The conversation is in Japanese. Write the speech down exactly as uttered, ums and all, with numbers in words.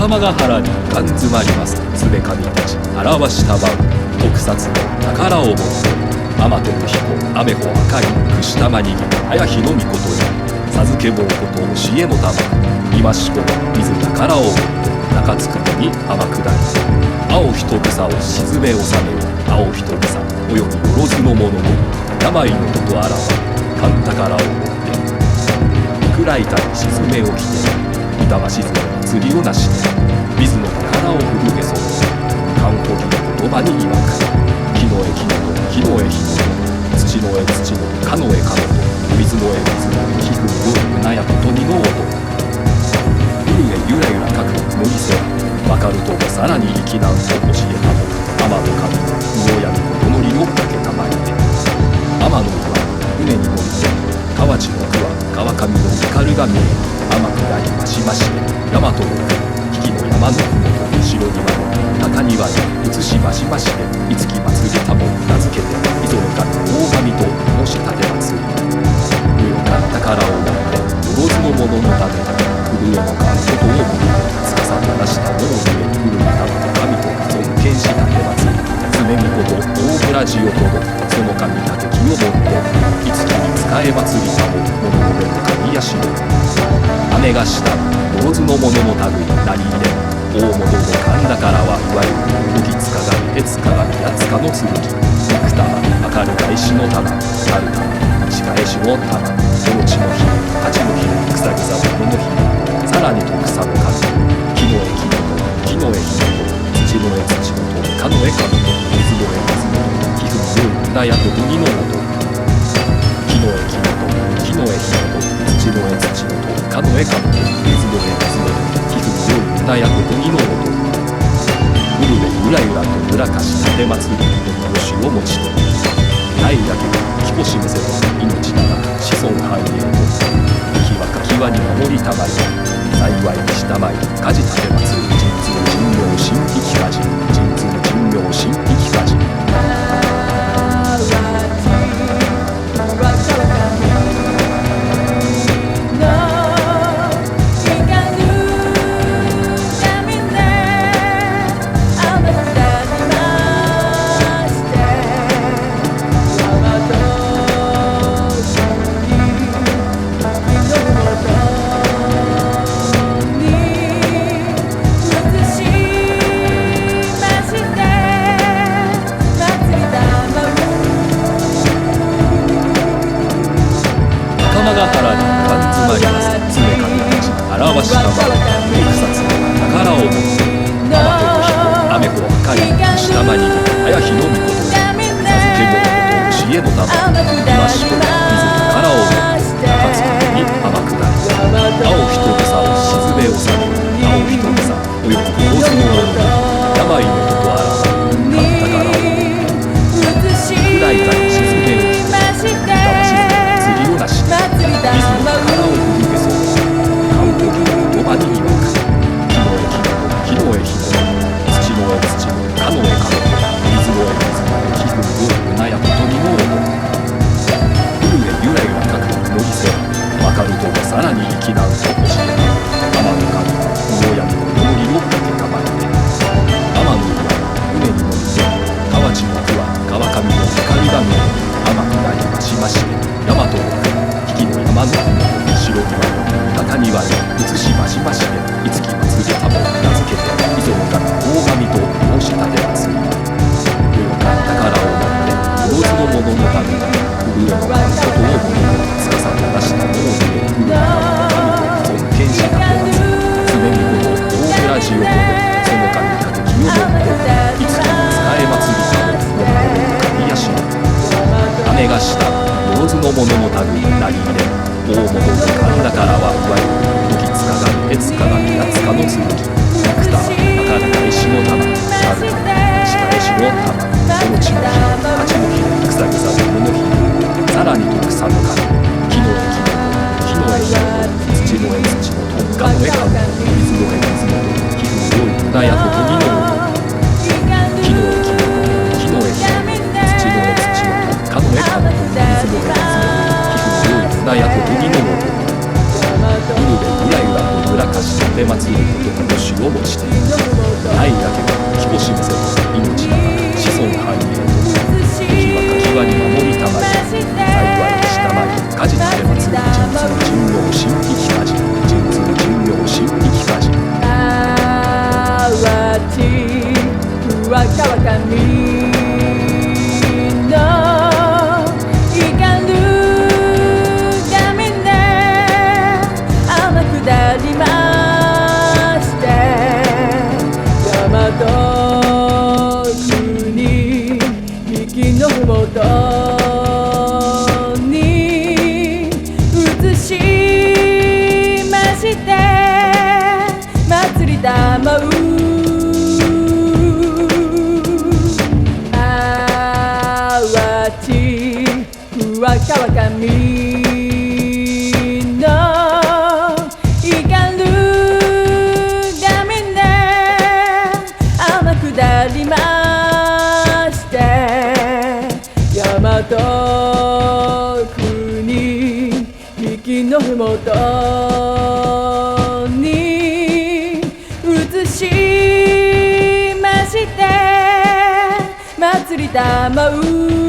仲間が腹にガン詰まります。すべ神たち表したばう特撮の宝を持って天照彦雨穂赤い串玉にぎ綾日の御事に授け坊こと教えの玉今しこ水宝を持って中津くに天下り青一草を沈め収める青一草およびよろずの者の病のことあらば神宝を持って暗い谷沈めを着て板は沈めは釣りをなして水の宝を震えそう漢方儀の言葉に曰く木の絵木の木の絵木の土の絵土のかの絵かの水の絵水の絵皮膚のうなやことにの音ゆるえゆらゆらかく無理せわかるともさらに生きなんと教えたも天の神の魚闇ことのりをかけたまいて天の岩船に乗りて河内の句は川上の光が見え天下りましまして大和の引きの山のふもと白庭の中庭に移しましましていつき祭りたも名付けて磯の神大神と申し立て祭り無よか宝を持ってよろずの者のため古江の神ことを持って司となしたものゆえに古い玉の神と尊敬し立て祭り常見事大村寺をとどその神立て木を持っていつきに仕え祭りたも物の上の神やしの雨がしたよろずの者の類なり入れ大物の神だからはいわゆる時塚神悦鏡やつかの剣幾玉明るが石の玉春玉打ち返しの玉大地の姫八の姫草木沢物の姫さらに徳佐の神木の絵木の木の絵木の土の絵土のとかの絵かのと水の絵水のと皮膚のよいなやと麦の音木の絵木の木の絵木の土の絵土のとかの絵かのと水の絵水のと皮膚のよいなやと麦の音うるべゆらゆらとぬらかし立て祭りのよしを持ちてないだけがきこしむせと命なら子孫繁栄ときわかきわに守りたまり幸いにしたまい家事立て祭り神通神妙神秘き家事神通神妙神秘き家事が腹にガン詰まります常神たち表したまま特撮の宝を持って天照彦雨穂赤い串玉にぎ綾日の御事授け坊こと教えの玉今しこ水宝を持って中津に天下り青一草を沈め収め青一草およびよろずの者に病のことあらば神宝を持って暗い谷沈めをして板は沈め釣りをなして水の宝を震えそう観光機の言葉に曰く木の絵木の土の絵土のかの絵かの水の絵水の絵皮膚のようなやことにの音うるえゆらゆらかくのりせわかるともさらに生きなんと教えた天の神魚闇のよりをかけたまえて天の岩船に乗って河内の句は川上の光が見え天下りましまして大和の句引きの山のふもと白庭の中庭に移しましましていつき祭りたも名付けて磯の神大神と申し立て祭り無よか宝を持ってよろずの者のため古江の神ことを持って司となしたものをゆえ古江の神と尊敬し立て祭り常見事大村寺を持ってその神立て木を持っていつきに仕え祭りたも物の上の神やしの雨がしたよろずの者の類なり入れ大物の神だからはいわゆる時塚神悦鏡やつかの剣幾玉明るが石の玉春玉打ち返しの玉大地の姫八の姫草木沢物の姫さらに徳佐の神木の絵木の木の絵土の絵土のとかの絵かの水の絵水の皮膚のよいなやととぎの音木の絵木の木の絵土の絵土のとかの絵かの水の絵水の皮膚のよいなやととぎの音うるべゆらゆらとぬらかして立松のことの主をもしてないだけが気を示せと命ながら子孫繁栄と時はか際に守りたまえ幸いしたまえ果実立松の神妙神秘機果実神通神妙神秘機果実あわちふわかわかみのふもとに移しまして祭りたまうあわちふわかわかみのいかるがみね天下りま大和国息のふもとに移しまして祭りたまう